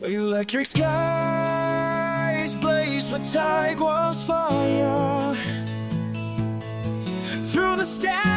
Electric skies blaze with Taigua's fire. Through the stars